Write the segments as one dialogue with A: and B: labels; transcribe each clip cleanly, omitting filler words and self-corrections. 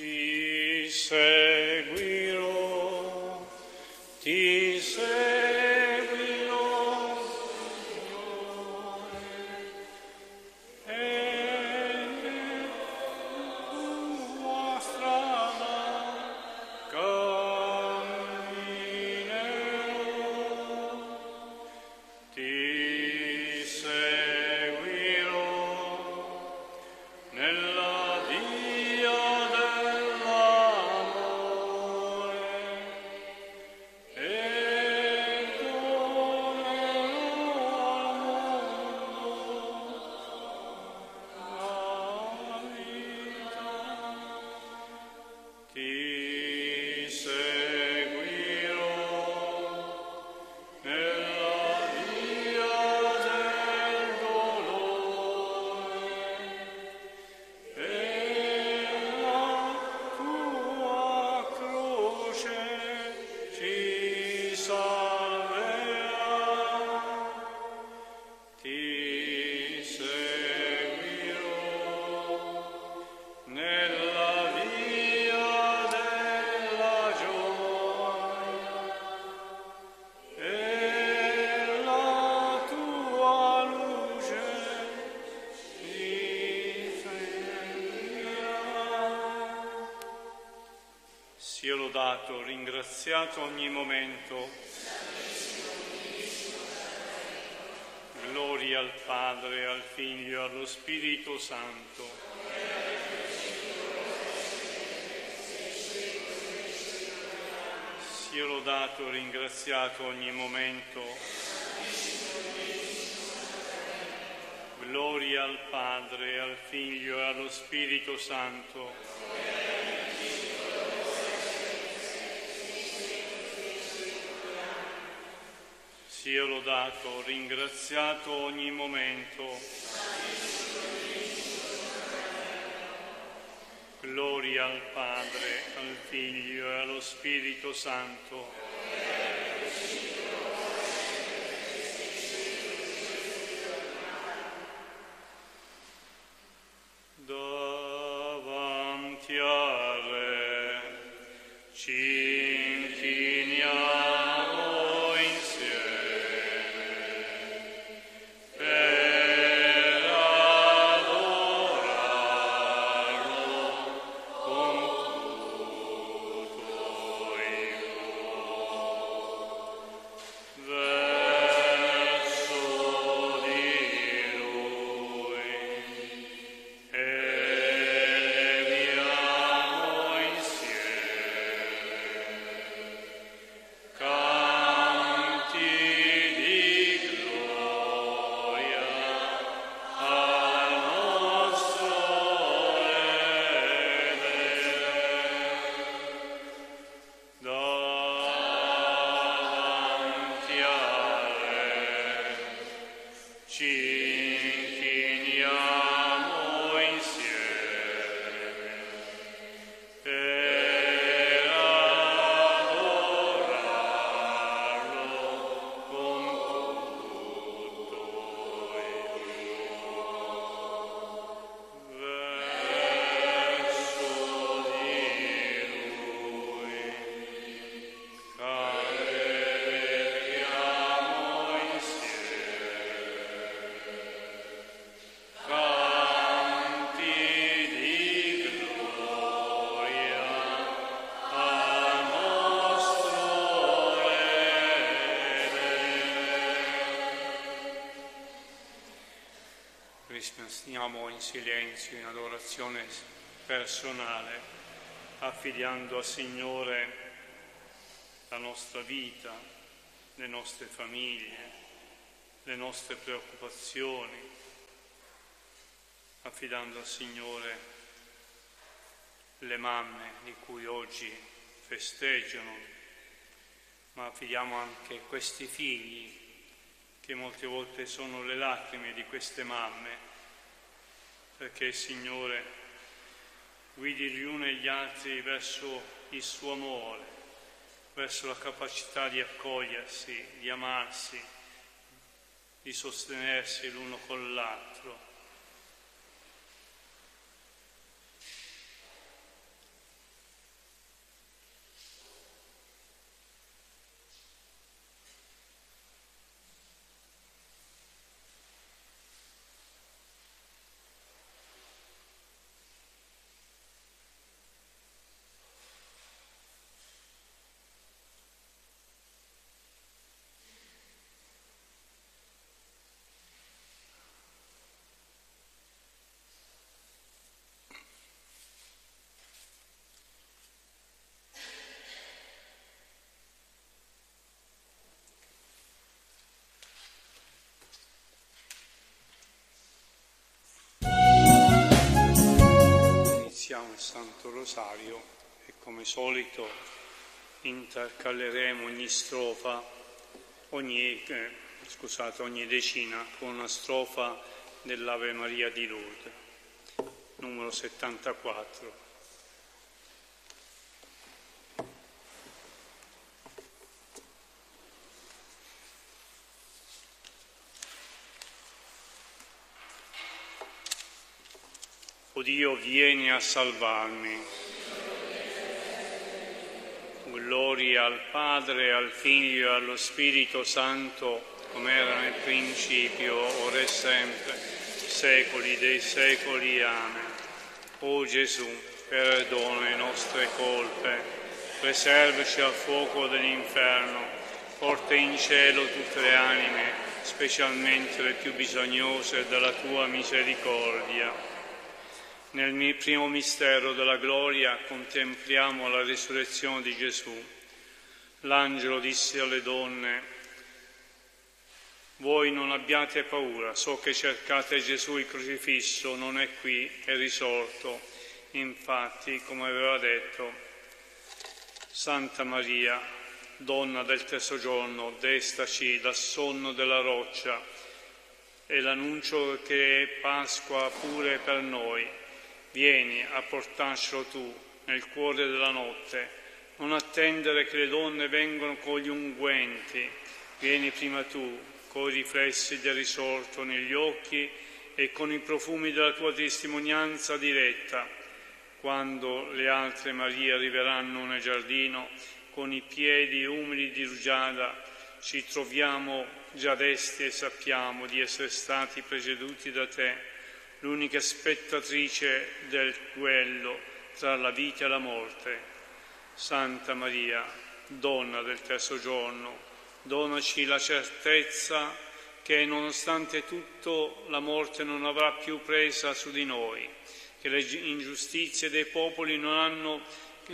A: Ti seguirò, ti seguirò, Signore, e nella tua strada camminerò. Ti seguirò nella via dell'amore e donerò la vita. Ti seguirò nella via del dolore e la tua croce ci salverà. Ti seguirò nella via della gioia e la tua luce mi fermerà. Sia lodato, ringraziato ogni momento. Gloria al Padre, al Figlio e allo Spirito Santo. Sia lodato, ringraziato ogni momento. Gloria al Padre, al Figlio e allo Spirito Santo. Sia lodato, ringraziato ogni momento. Gloria al Padre, al Figlio e allo Spirito Santo. Davanti a Re ci inchiniamo insieme per adorarlo con tutto il cuore. Verso di Lui eleviamo insieme canti di gloria al nostro Redentore. Davanti a Re ci inchiniamo insieme per adorarlo con tutto il verso di Lui canteremo insieme canti di gloria al nostro Redentore. Rispondiamo in silenzio, in adorazione personale, affidando al Signore la nostra vita, le nostre famiglie, le nostre preoccupazioni, affidando al Signore le mamme di cui oggi festeggiano, ma affidiamo anche questi figli che molte volte sono le lacrime di queste mamme, perché il Signore guidi gli uni e gli altri verso il suo amore, verso la capacità di accogliersi, di amarsi, di sostenersi l'uno con l'altro. Santo Rosario e come solito intercalleremo ogni strofa, ogni decina con una strofa dell'Ave Maria di Lourdes, numero 74. O Dio, vieni a salvarmi. Gloria al Padre, al Figlio e allo Spirito Santo, come era nel principio, ora e sempre, secoli dei secoli. Amen. O Gesù, perdona le nostre colpe, preservaci dal fuoco dell'inferno, porta in cielo tutte le anime, specialmente le più bisognose della tua misericordia. Nel primo mistero della gloria contempliamo la risurrezione di Gesù. L'angelo disse alle donne: voi non abbiate paura, so che cercate Gesù il crocifisso, non è qui, è risorto. Infatti, come aveva detto, Santa Maria, donna del terzo giorno, destaci dal sonno della roccia, e l'annuncio che è Pasqua pure per noi. Vieni a portarcelo tu nel cuore della notte, non attendere che le donne vengano con gli unguenti, vieni prima tu, con i riflessi del risorto negli occhi e con i profumi della tua testimonianza diretta. Quando le altre Marie arriveranno nel giardino, con i piedi umili di rugiada, ci troviamo già desti e sappiamo di essere stati preceduti da te, l'unica spettatrice del duello tra la vita e la morte. Santa Maria, donna del terzo giorno, donaci la certezza che nonostante tutto la morte non avrà più presa su di noi, che le ingiustizie dei popoli hanno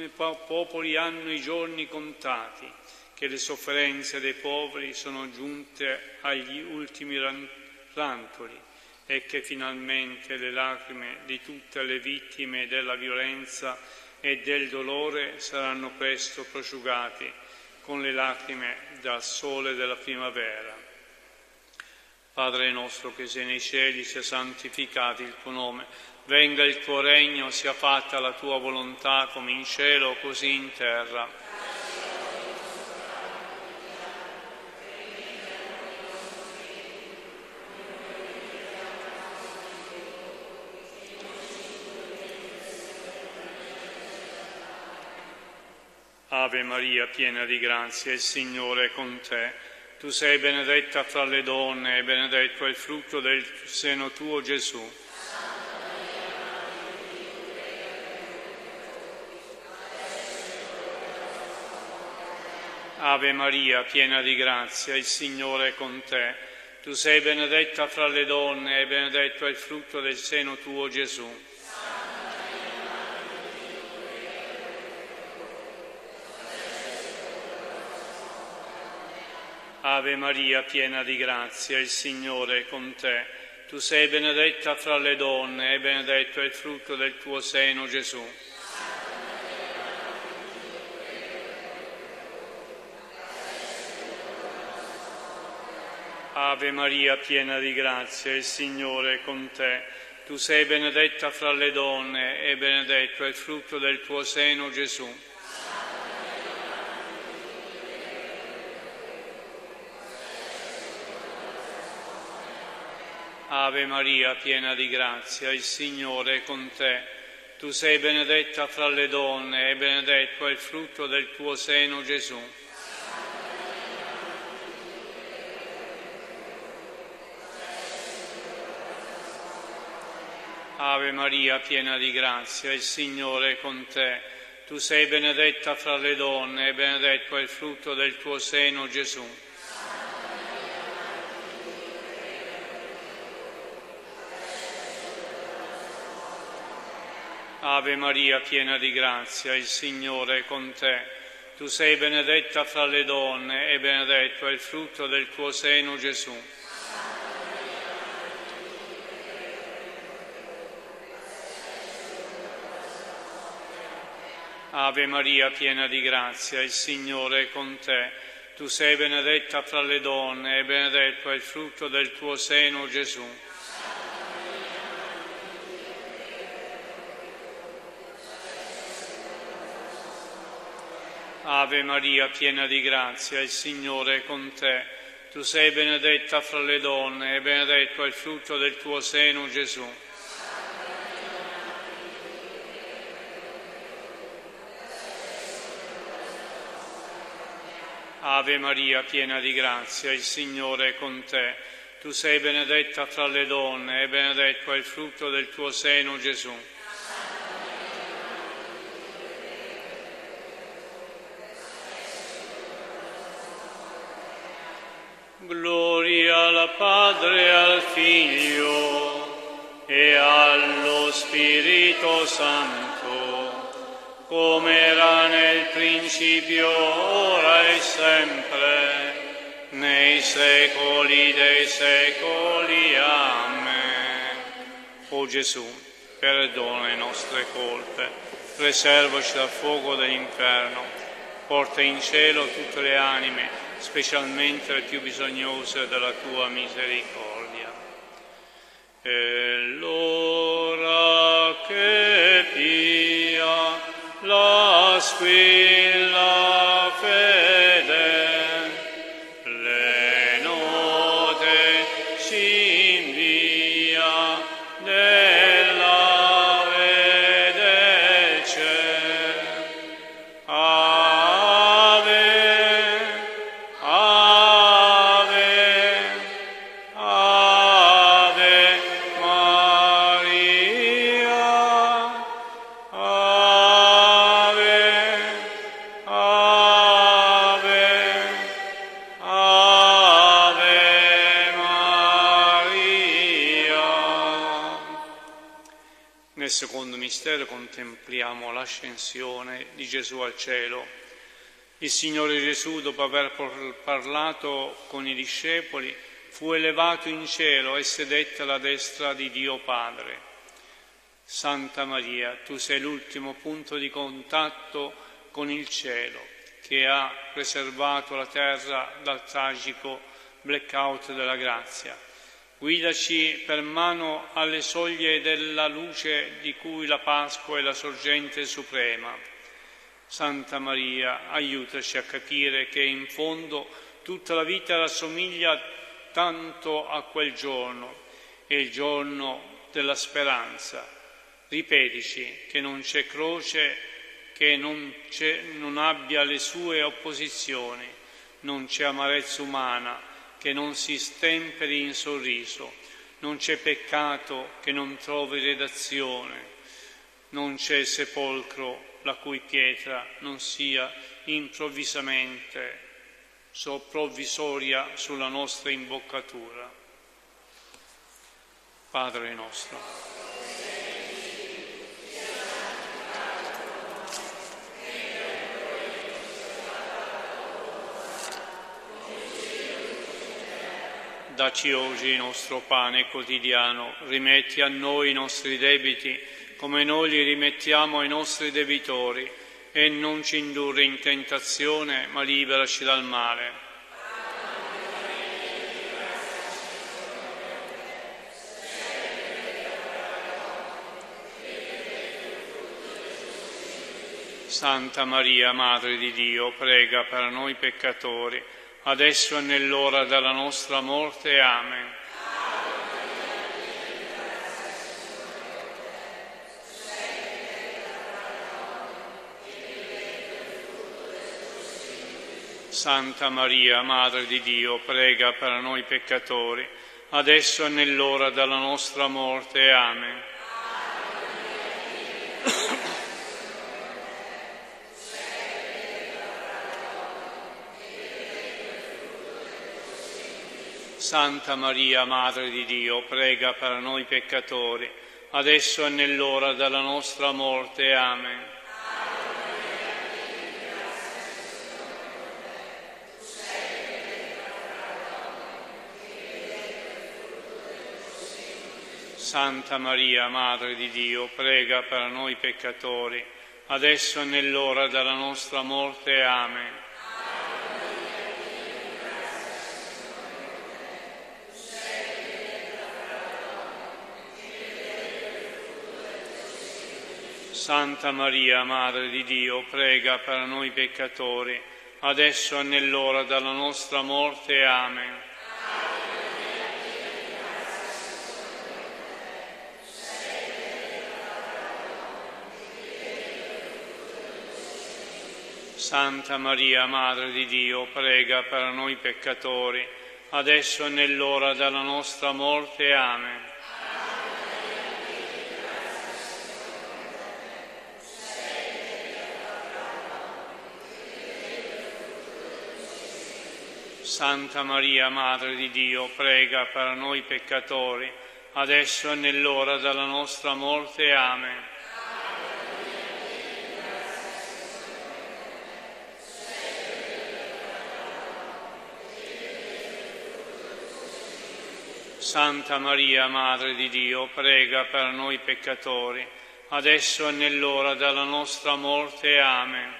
A: i giorni contati, che le sofferenze dei poveri sono giunte agli ultimi rantoli, e che finalmente le lacrime di tutte le vittime della violenza e del dolore saranno presto prosciugati con le lacrime dal sole della primavera. Padre nostro che sei nei cieli, sia santificato il tuo nome, venga il tuo regno, sia fatta la tua volontà come in cielo così in terra. Ave Maria, piena di grazia, il Signore è con te. Tu sei benedetta fra le donne e benedetto è il frutto del seno tuo, Gesù. Ave Maria, piena di grazia, il Signore è con te. Tu sei benedetta fra le donne e benedetto è il frutto del seno tuo, Gesù. Ave Maria, piena di grazia, il Signore è con te. Tu sei benedetta fra le donne e benedetto è il frutto del tuo seno, Gesù. Ave Maria, piena di grazia, il Signore è con te. Tu sei benedetta fra le donne e benedetto è il frutto del tuo seno, Gesù. Ave Maria, piena di grazia, il Signore è con te. Tu sei benedetta fra le donne e benedetto è il frutto del tuo seno, Gesù. Ave Maria, piena di grazia, il Signore è con te. Tu sei benedetta fra le donne e benedetto è il frutto del tuo seno, Gesù. Ave Maria, piena di grazia, il Signore è con te. Tu sei benedetta fra le donne e benedetto è il frutto del tuo seno, Gesù. Ave Maria, piena di grazia, il Signore è con te. Tu sei benedetta fra le donne e benedetto è il frutto del tuo seno, Gesù. Ave Maria, piena di grazia, il Signore è con te. Tu sei benedetta fra le donne e benedetto è il frutto del tuo seno, Gesù. Ave Maria, piena di grazia, il Signore è con te. Tu sei benedetta fra le donne e benedetto è il frutto del tuo seno, Gesù. Gloria al Padre e al Figlio e allo Spirito Santo, come era nel principio, ora e sempre, nei secoli dei secoli. Amen. O Gesù, perdona le nostre colpe, preservaci dal fuoco dell'inferno, porta in cielo tutte le anime, specialmente le più bisognose della tua misericordia. E l'ora che pia la squilla fede, le note ci invia della vede c'è. Ave, Ave, Ave Maria, Ave, Ave, Ave Maria. Nel secondo mistero contempliamo l'ascensione di Gesù al cielo. Il Signore Gesù, dopo aver parlato con i discepoli, fu elevato in cielo e sedette alla destra di Dio Padre. Santa Maria, tu sei l'ultimo punto di contatto con il cielo che ha preservato la terra dal tragico blackout della grazia. Guidaci per mano alle soglie della luce di cui la Pasqua è la sorgente suprema. Santa Maria, aiutaci a capire che in fondo tutta la vita rassomiglia tanto a quel giorno, è il giorno della speranza. Ripetici che non c'è croce che non abbia le sue opposizioni, non c'è amarezza umana che non si stemperi in sorriso, non c'è peccato che non trovi redazione, non c'è sepolcro la cui pietra non sia improvvisamente provvisoria sulla nostra imboccatura. Padre nostro, dacci oggi il nostro pane quotidiano, rimetti a noi i nostri debiti, come noi li rimettiamo ai nostri debitori, e non ci indurre in tentazione, ma liberaci dal male. Santa Maria, Madre di Dio, prega per noi peccatori, adesso e nell'ora della nostra morte. Amen. Santa Maria, Madre di Dio, prega per noi peccatori, adesso e nell'ora della nostra morte. Amen. Santa Maria, Madre di Dio, prega per noi peccatori, adesso e nell'ora della nostra morte. Amen. Santa Maria, Madre di Dio, prega per noi peccatori, adesso e nell'ora della nostra morte. Amen. Santa Maria, Madre di Dio, prega per noi peccatori, adesso e nell'ora della nostra morte. Amen. Santa Maria, Madre di Dio, prega per noi peccatori, adesso e nell'ora della nostra morte. Amen. Santa Maria, Madre di Dio, prega per noi peccatori, adesso e nell'ora della nostra morte. Amen. Santa Maria, Madre di Dio, prega per noi peccatori, adesso e nell'ora della nostra morte. Amen.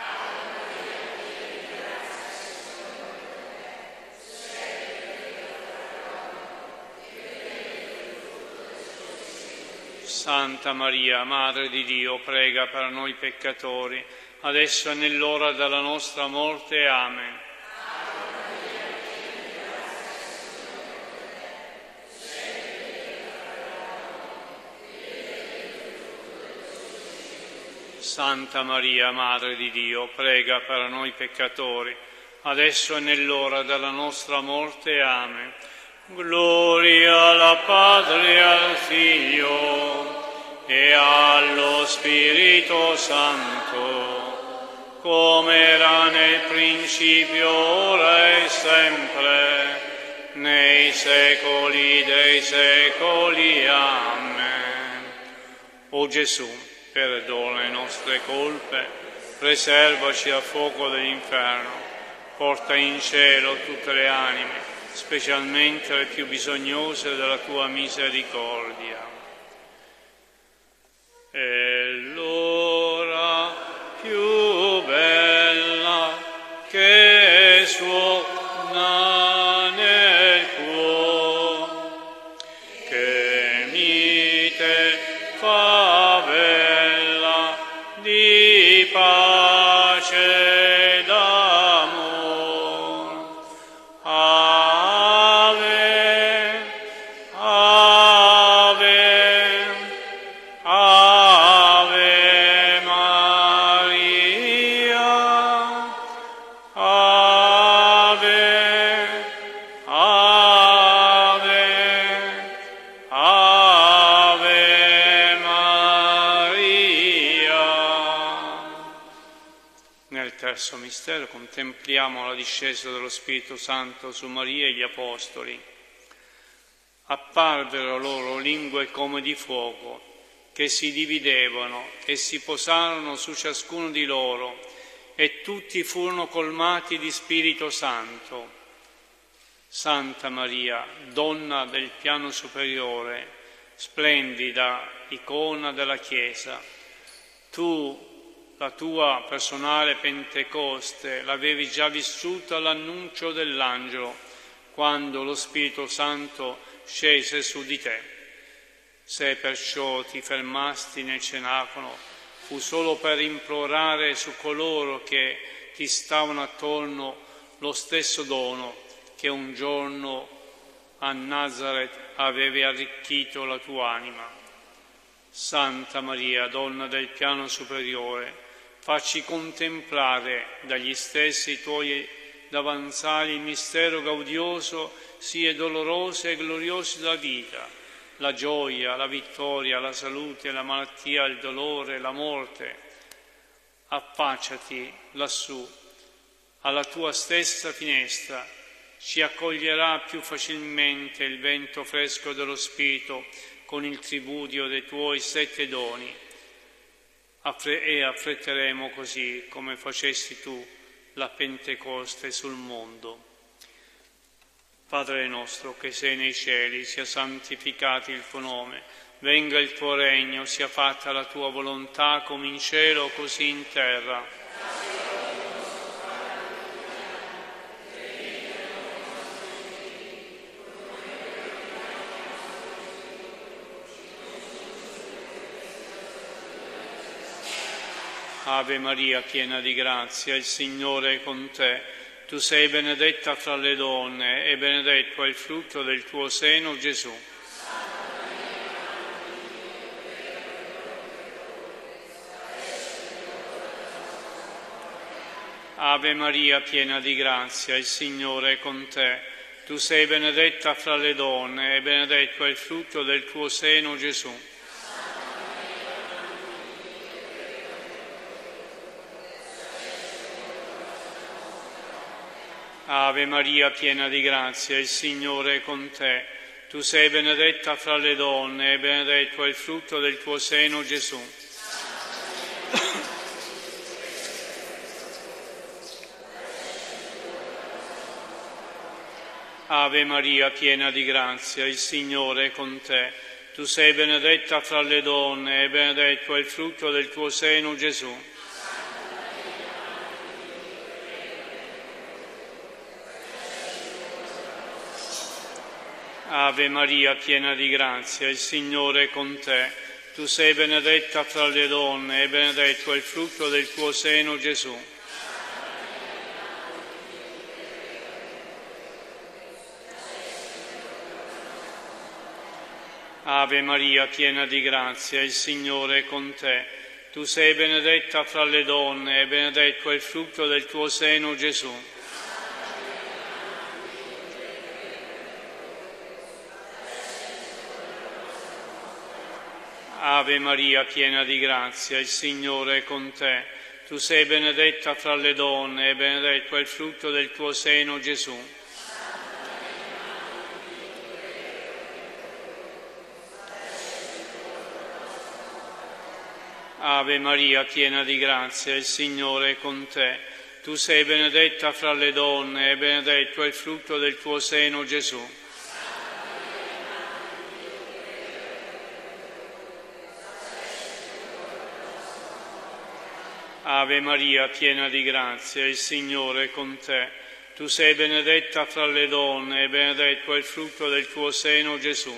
A: Santa Maria, Madre di Dio, prega per noi peccatori, adesso e nell'ora della nostra morte. Amen. Santa Maria, Madre di Dio, prega per noi peccatori, adesso e nell'ora della nostra morte. Amen. Gloria al Padre e al Figlio e allo Spirito Santo, come era nel principio, ora e sempre, nei secoli dei secoli. Amen. O Gesù, perdona le nostre colpe, preservaci dal fuoco dell'inferno, porta in cielo tutte le anime, specialmente le più bisognose della tua misericordia. E l'ora più bella che suona nel cuore, che mite favella di pace d'amor. Ave, Ave, Ave Maria, Ave, Ave, Ave Maria. Nel terzo mistero contempliamo la discesa dello Spirito Santo su Maria e gli Apostoli. Apparvero loro lingue come di fuoco, che si dividevano e si posarono su ciascuno di loro, e tutti furono colmati di Spirito Santo. Santa Maria, donna del piano superiore, splendida icona della Chiesa, tu, la tua personale Pentecoste, l'avevi già vissuta all'annuncio dell'angelo, quando lo Spirito Santo scese su di te. Se perciò ti fermasti nel cenacolo, fu solo per implorare su coloro che ti stavano attorno lo stesso dono che un giorno a Nazareth avevi arricchito la tua anima. Santa Maria, donna del piano superiore, facci contemplare dagli stessi tuoi davanzali il mistero gaudioso, sia doloroso e glorioso della vita, la gioia, la vittoria, la salute, la malattia, il dolore, la morte. Affacciati lassù, alla tua stessa finestra, ci accoglierà più facilmente il vento fresco dello Spirito con il tripudio dei tuoi 7 doni, e affretteremo così, come facesti tu, la Pentecoste sul mondo. Padre nostro che sei nei cieli, sia santificato il tuo nome, venga il tuo regno, sia fatta la tua volontà come in cielo così in terra. Ave Maria, piena di grazia, il Signore è con te. Tu sei benedetta fra le donne e benedetto è il frutto del tuo seno, Gesù. Ave Maria, piena di grazia, il Signore è con te. Tu sei benedetta fra le donne e benedetto è il frutto del tuo seno, Gesù. Ave Maria, piena di grazia, il Signore è con te. Tu sei benedetta fra le donne e benedetto è il frutto del tuo seno, Gesù. Ave Maria, piena di grazia, il Signore è con te. Tu sei benedetta fra le donne e benedetto è il frutto del tuo seno, Gesù. Ave Maria, piena di grazia, il Signore è con te. Tu sei benedetta fra le donne e benedetto è il frutto del tuo seno, Gesù. Ave Maria, piena di grazia, il Signore è con te. Tu sei benedetta fra le donne e benedetto è il frutto del tuo seno, Gesù. Ave Maria, piena di grazia, il Signore è con te. Tu sei benedetta fra le donne e benedetto è il frutto del tuo seno, Gesù. Ave Maria, piena di grazia, il Signore è con te. Tu sei benedetta fra le donne e benedetto è il frutto del tuo seno, Gesù. Ave Maria, piena di grazia, il Signore è con te. Tu sei benedetta fra le donne e benedetto è il frutto del tuo seno, Gesù.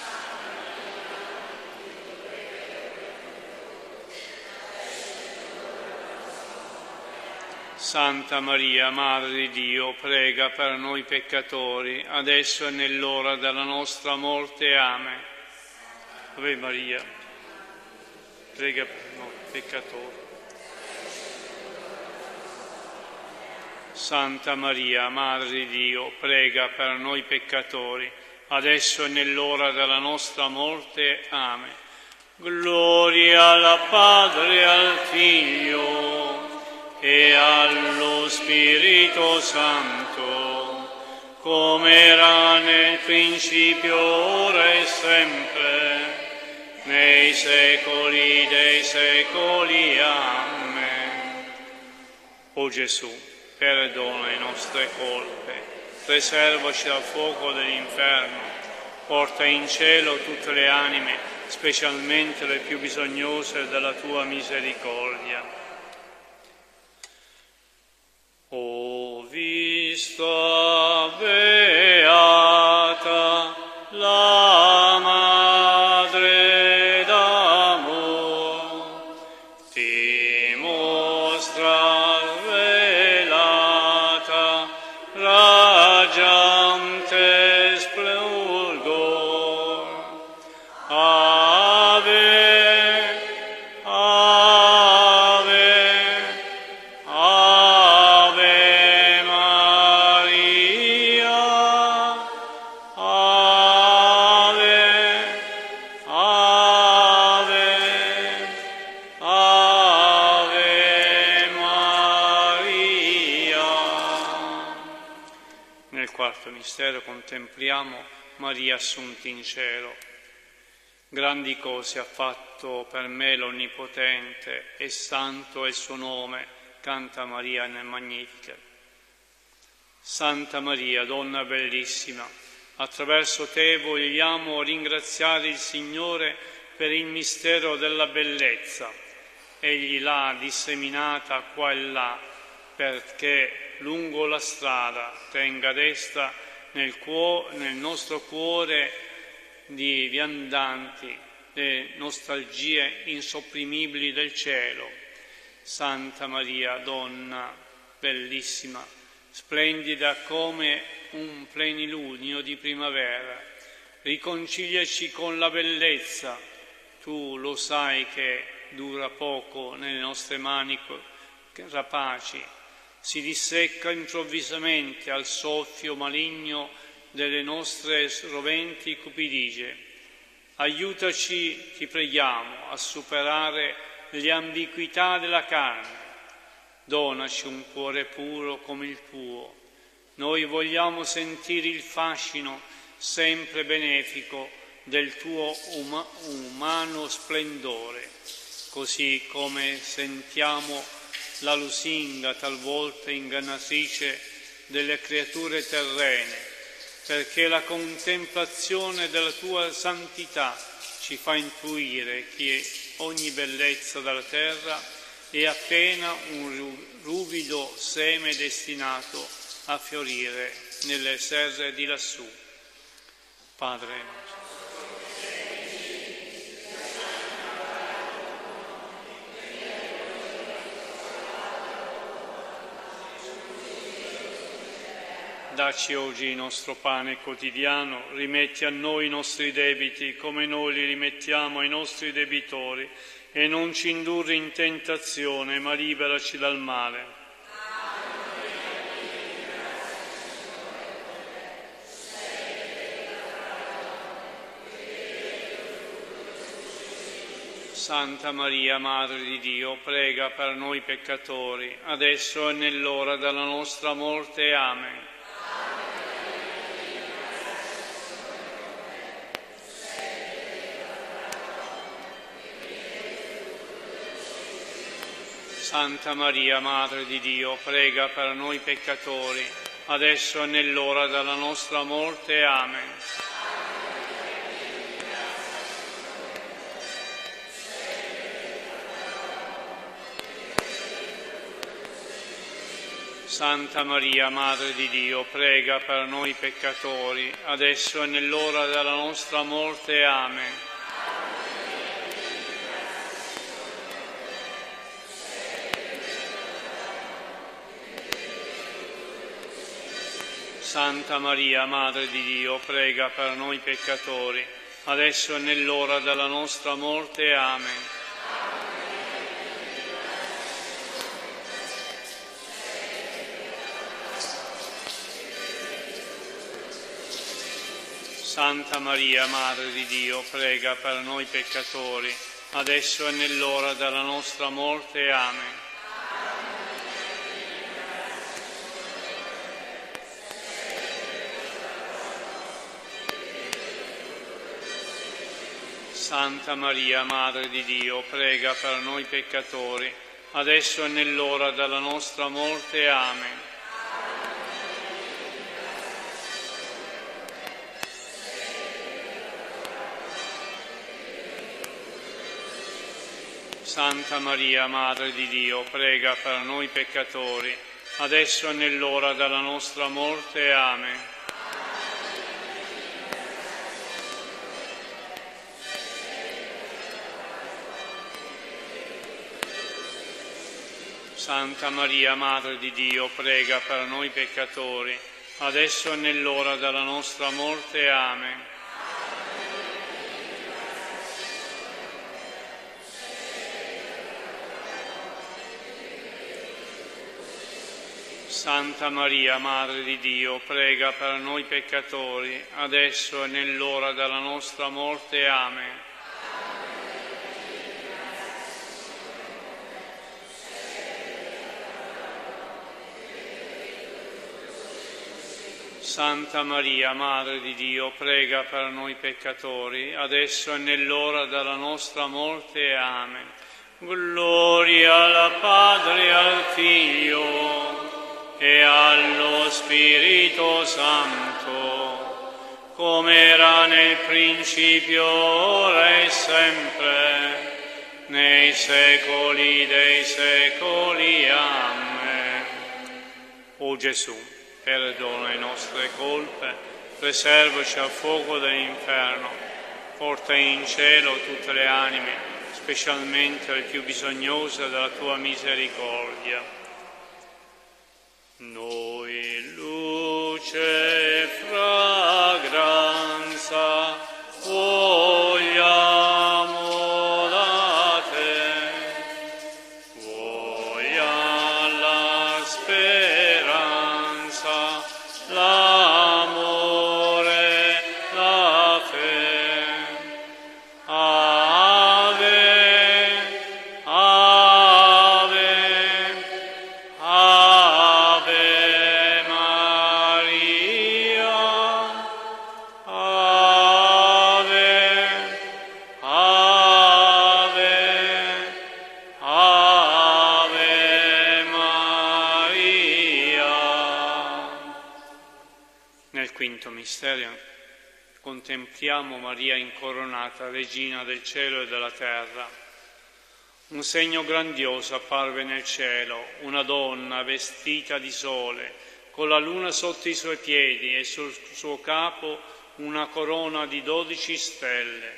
A: Santa Maria, Madre di Dio, prega per noi peccatori, adesso e nell'ora della nostra morte. Amen. Ave Maria, prega per noi peccatori. Santa Maria, Madre di Dio, prega per noi peccatori, adesso e nell'ora della nostra morte. Amen. Gloria al Padre e al Figlio e allo Spirito Santo, come era nel principio, ora e sempre, nei secoli dei secoli. Amen. O Gesù, perdona le nostre colpe, preservaci dal fuoco dell'inferno, porta in cielo tutte le anime, specialmente le più bisognose della tua misericordia. Ho visto beata la Madre d'amor, ti mostra velata, raggiante splendor. Ave, Ave, Ave Maria, Ave, Ave, Ave Maria. Nel quarto mistero contempliamo Maria assunta in cielo. Grandi cose ha fatto per me l'Onnipotente, e santo è il suo nome, canta Maria nel Magnificat. Santa Maria, donna bellissima, Attraverso te vogliamo ringraziare il Signore per il mistero della bellezza. Egli l'ha disseminata qua e là perché lungo la strada tenga resta nel nostro cuore di viandanti le nostalgie insopprimibili del cielo. Santa Maria, donna bellissima, splendida come un plenilunio di primavera, riconciliaci con la bellezza. Tu lo sai che dura poco nelle nostre mani rapaci, si dissecca improvvisamente al soffio maligno delle nostre roventi cupidigie. Aiutaci, ti preghiamo, a superare le ambiguità della carne. Donaci un cuore puro come il tuo. Noi vogliamo sentire il fascino sempre benefico del tuo umano splendore, così come sentiamo la lusinga talvolta ingannatrice delle creature terrene, perché la contemplazione della tua santità ci fa intuire che ogni bellezza della terra è appena un ruvido seme destinato a fiorire nelle serre di lassù. Padre nostro. Dacci oggi il nostro pane quotidiano, rimetti a noi i nostri debiti come noi li rimettiamo ai nostri debitori e non ci indurre in tentazione, ma liberaci dal male. Santa Maria, Madre di Dio, prega per noi peccatori, adesso e nell'ora della nostra morte. Amen. Santa Maria, Madre di Dio, prega per noi peccatori, adesso e nell'ora della nostra morte. Amen. Santa Maria, Madre di Dio, prega per noi peccatori, adesso e nell'ora della nostra morte. Amen. Santa Maria, Madre di Dio, prega per noi peccatori, adesso e nell'ora della nostra morte. Amen. Santa Maria, Madre di Dio, prega per noi peccatori, adesso e nell'ora della nostra morte. Amen. Santa Maria, Madre di Dio, prega per noi peccatori, adesso e nell'ora della nostra morte. Amen. Santa Maria, Madre di Dio, prega per noi peccatori, adesso e nell'ora della nostra morte. Amen. Santa Maria, Madre di Dio, prega per noi peccatori, adesso e nell'ora della nostra morte. Amen. Santa Maria, Madre di Dio, prega per noi peccatori, adesso e nell'ora della nostra morte. Amen. Santa Maria, Madre di Dio, prega per noi peccatori, adesso e nell'ora della nostra morte. Amen. Gloria al Padre, al Figlio e allo Spirito Santo, come era nel principio, ora e sempre, nei secoli dei secoli. Amen. O Gesù, perdona le nostre colpe, preservaci al fuoco dell'inferno, porta in cielo tutte le anime, specialmente le più bisognose della tua misericordia. Noi, luce e fragranza, vogliamo da te, vogliamo la speranza, l'amore, la fede. Ave, Ave, Ave Maria, Ave, Ave, Ave Maria. Nel quinto mistero contempliamo Maria incoronata, regina del cielo e della terra. Un segno grandioso apparve nel cielo, una donna vestita di sole, con la luna sotto i suoi piedi e sul suo capo una corona di 12 stelle.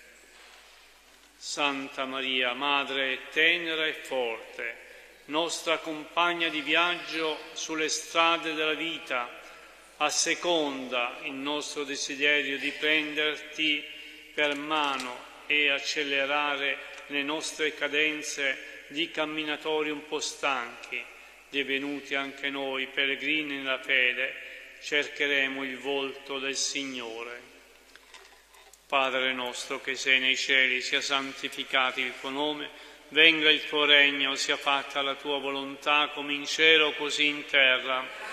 A: Santa Maria, Madre tenera e forte, nostra compagna di viaggio sulle strade della vita, asseconda il nostro desiderio di prenderti per mano e accelerare le nostre cadenze di camminatori un po' stanchi, divenuti anche noi pellegrini nella fede, cercheremo il volto del Signore. Padre nostro che sei nei cieli, sia santificato il tuo nome, venga il tuo regno, sia fatta la tua volontà come in cielo così in terra.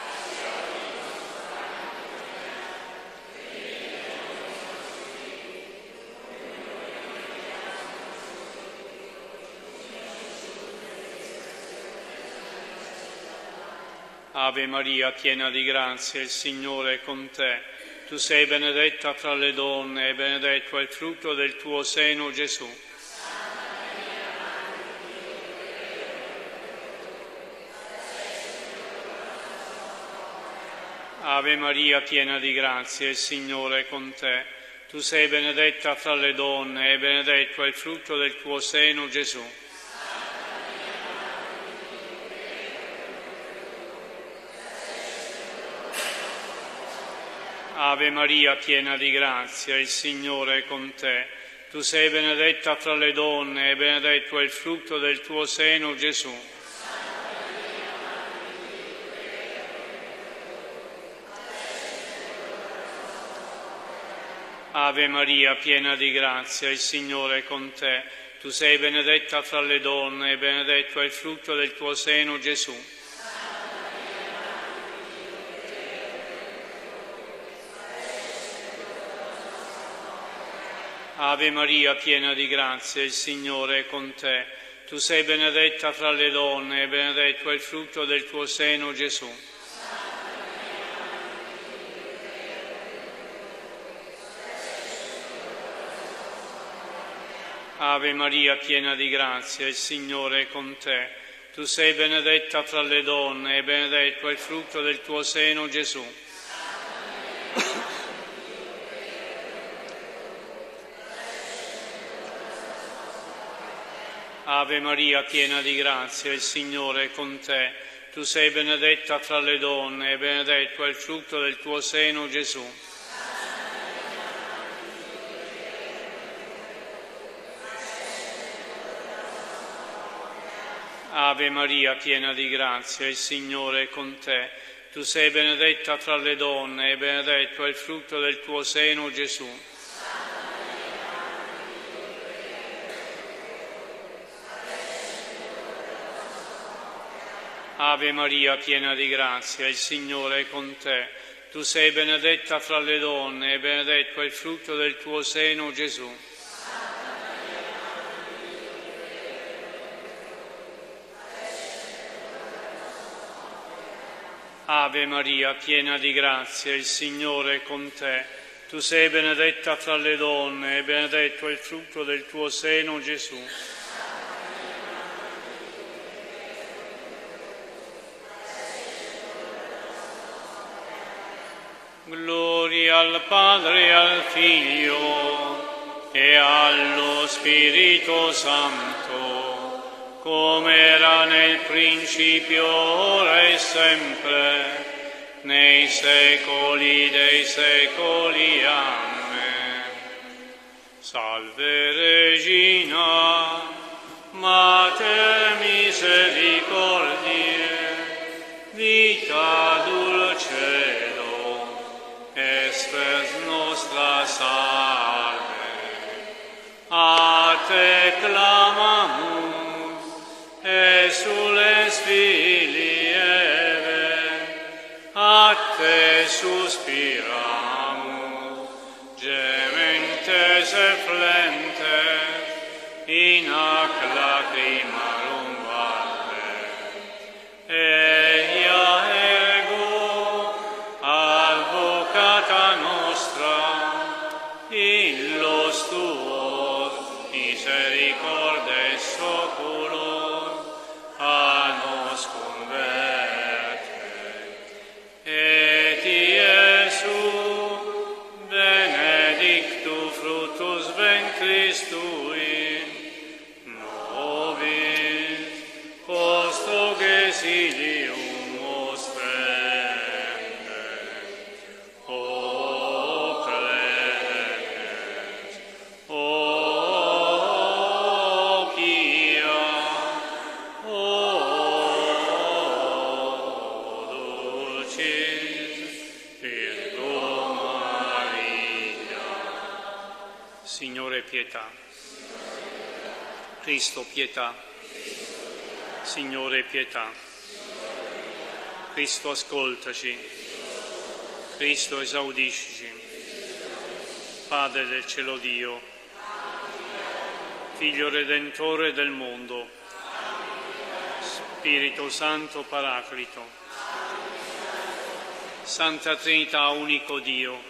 A: Ave Maria, piena di grazia, il Signore è con te. Tu sei benedetta fra le donne e benedetto è il frutto del tuo seno, Gesù. Ave Maria, piena di grazia, il Signore è con te. Tu sei benedetta fra le donne e benedetto è il frutto del tuo seno, Gesù. Ave Maria, piena di grazia, il Signore è con te. Tu sei benedetta fra le donne e benedetto è il frutto del tuo seno, Gesù. Ave Maria, piena di grazia, il Signore è con te. Tu sei benedetta fra le donne e benedetto è il frutto del tuo seno, Gesù. Ave Maria, piena di grazia, il Signore è con te. Tu sei benedetta fra le donne e benedetto è il frutto del tuo seno, Gesù. Ave Maria, piena di grazia, il Signore è con te. Tu sei benedetta fra le donne e benedetto è il frutto del tuo seno, Gesù. Ave Maria, piena di grazia, il Signore è con te. Tu sei benedetta fra le donne e benedetto è il frutto del tuo seno, Gesù. Ave Maria, piena di grazia, il Signore è con te. Tu sei benedetta fra le donne e benedetto è il frutto del tuo seno, Gesù. Ave Maria, piena di grazia, il Signore è con te. Tu sei benedetta fra le donne e benedetto è il frutto del tuo seno, Gesù. Ave Maria, piena di grazia, il Signore è con te. Tu sei benedetta fra le donne e benedetto è il frutto del tuo seno, Gesù. Gloria al Padre e al Figlio e allo Spirito Santo, come era nel principio, ora e sempre, nei secoli dei secoli. Amen. Salve Regina, Mater misericordiae, vita dulcedo, espes nostra salve. A te clamamus, exules filii a te suspiramus, gementes et flentes, in hac lacrimarum valle. Eia ergo, advocata nostra, illos tuos misericordes oculos, a nos converte. Et Iesu, benedictus fructus ventris tui, nobis post hoc exilium ostrende. O clemens, o pia, o Virgo Maria. Signore pietà. Cristo pietà. Signore pietà. Cristo ascoltaci. Cristo esaudiscici. Padre del cielo Dio, Figlio Redentore del mondo, Spirito Santo Paraclito, Santa Trinità unico Dio,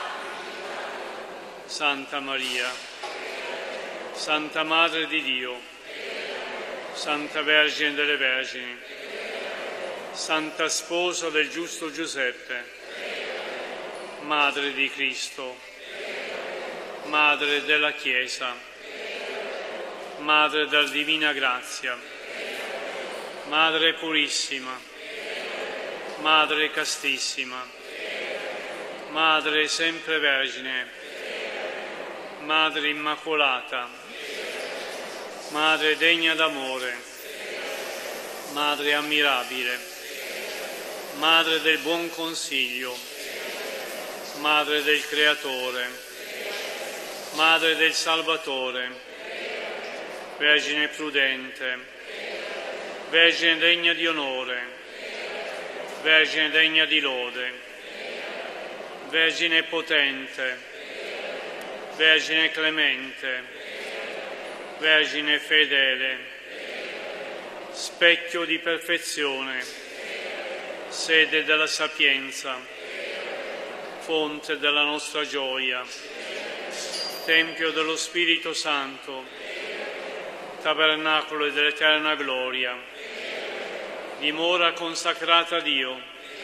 A: Santa Maria, Santa Madre di Dio, Santa Vergine delle Vergini, Santa Sposa del giusto Giuseppe, Madre di Cristo, Madre della Chiesa, Madre della Divina Grazia, Madre Purissima, Madre Castissima, Madre Sempre Vergine, Madre Immacolata, Madre degna d'amore, Madre ammirabile, Madre del buon consiglio, Madre del Creatore, Madre del Salvatore, Vergine prudente, Vergine degna di onore, Vergine degna di lode, Vergine potente, Vergine clemente, Vergine fedele, specchio di perfezione, sede della sapienza, fonte della nostra gioia, Tempio dello Spirito Santo, tabernacolo dell'eterna gloria, dimora consacrata a Dio,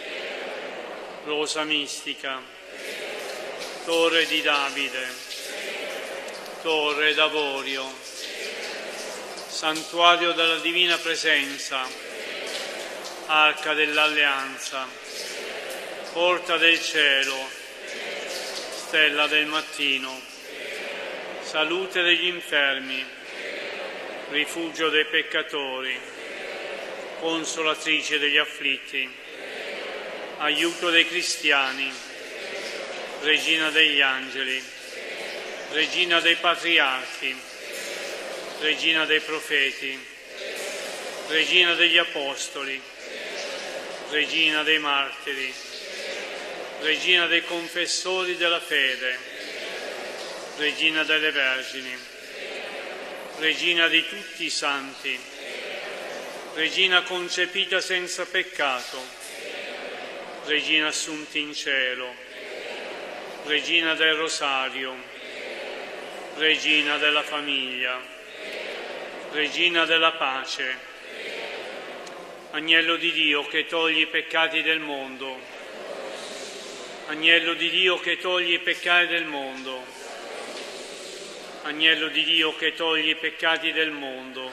A: rosa mistica, torre di Davide, torre d'avorio, santuario della divina presenza, arca dell'alleanza, porta del cielo, stella del mattino, salute degli infermi, rifugio dei peccatori, consolatrice degli afflitti, aiuto dei cristiani, regina degli angeli, regina dei patriarchi, regina dei profeti, regina degli apostoli, regina dei martiri, regina dei confessori della fede, regina delle vergini, regina di tutti i santi, regina concepita senza peccato, regina assunta in cielo, Regina del Rosario, Regina della famiglia, Regina della pace, Agnello di Dio che toglie i peccati del mondo, Agnello di Dio che toglie i peccati del mondo, Agnello di Dio che toglie i peccati del mondo,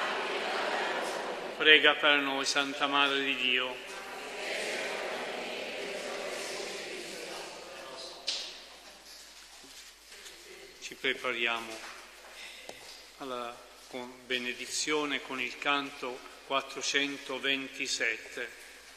A: prega per noi, Santa Madre di Dio. Ci prepariamo alla benedizione con il canto 427.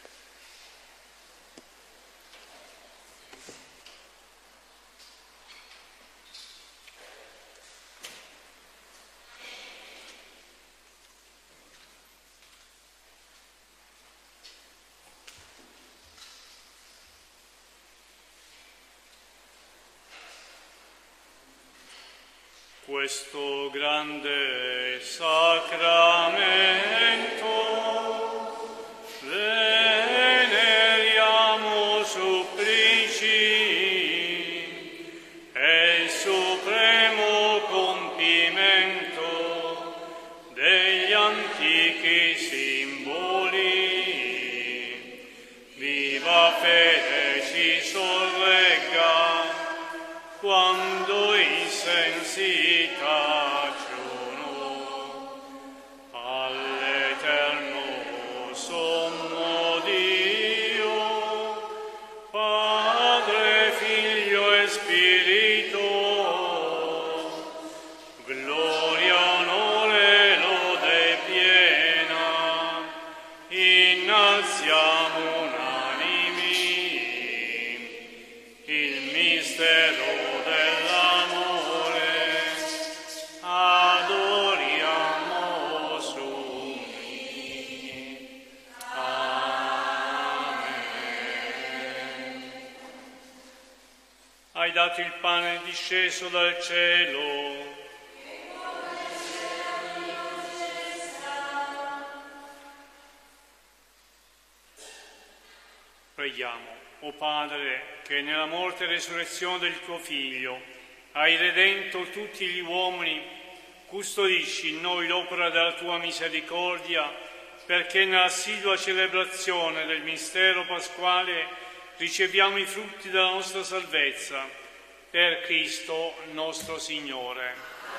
A: Questo grande sacramento veneriamo supplici, è il supremo compimento degli antichi simboli. Viva fede ci sorregga quando i sensi tacciono all'eterno sommo Dio, Padre, Figlio e Spirito, gloria, onore, lode piena, innalziamo unanimi il mistero hai dato il pane disceso dal cielo. Preghiamo, o Padre, che nella morte e resurrezione del tuo Figlio hai redento tutti gli uomini, custodisci in noi l'opera della tua misericordia, perché nell'assidua celebrazione del mistero pasquale riceviamo i frutti della nostra salvezza, per Cristo nostro Signore.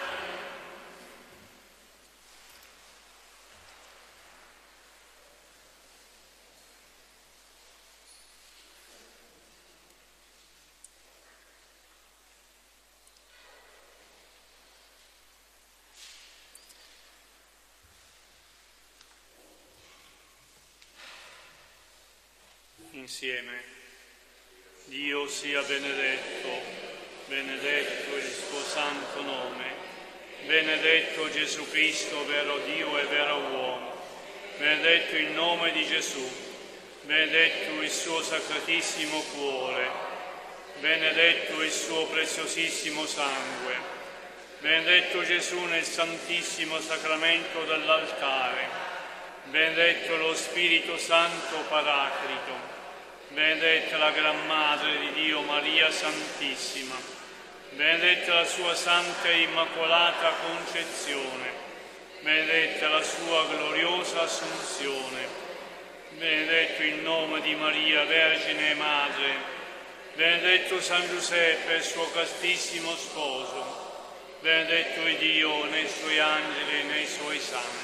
A: Insieme. Dio sia benedetto, benedetto il suo santo nome, benedetto Gesù Cristo, vero Dio e vero uomo, benedetto il nome di Gesù, benedetto il suo sacratissimo cuore, benedetto il suo preziosissimo sangue, benedetto Gesù nel santissimo sacramento dell'altare, benedetto lo Spirito Santo Paraclito, benedetta la Gran Madre di Dio Maria Santissima, benedetta la sua Santa e Immacolata Concezione, benedetta la sua gloriosa Assunzione, benedetto il nome di Maria Vergine e Madre, benedetto San Giuseppe, suo castissimo sposo, benedetto è Dio nei suoi angeli e nei suoi santi.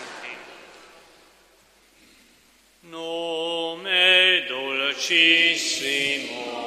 A: Nome dolcissimo